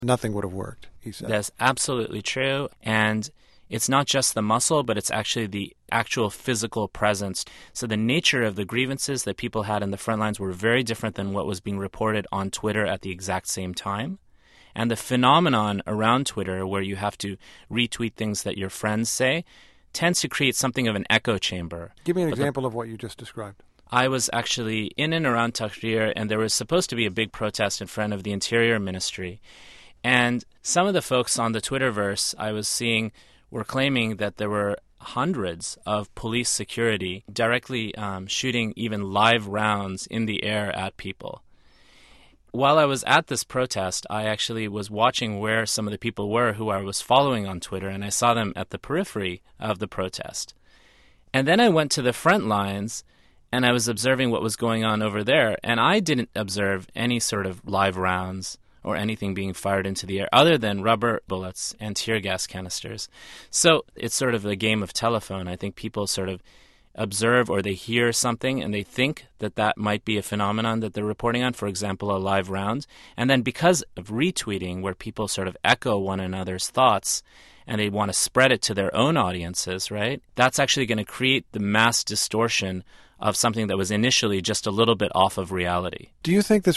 nothing would have worked, he said. That's absolutely true. And it's not just the muscle, but it's actually the actual physical presence. So the nature of the grievances that people had in the front lines were very different than what was being reported on Twitter at the exact same time. And the phenomenon around Twitter, where you have to retweet things that your friends say, tends to create something of an echo chamber. Give me an example of what you just described. I was actually in and around Tahrir, and there was supposed to be a big protest in front of the Interior Ministry. And some of the folks on the Twitterverse I was seeing were claiming that there were hundreds of police security directly shooting even live rounds in the air at people. While I was at this protest, I actually was watching where some of the people were who I was following on Twitter, and I saw them at the periphery of the protest. And then I went to the front lines, and I was observing what was going on over there, and I didn't observe any sort of live rounds or anything being fired into the air other than rubber bullets and tear gas canisters. So it's sort of a game of telephone. I think people sort of observe or they hear something and they think that that might be a phenomenon that they're reporting on, for example, a live round. And then because of retweeting, where people sort of echo one another's thoughts and they want to spread it to their own audiences, right? That's actually going to create the mass distortion of something that was initially just a little bit off of reality. Do you think this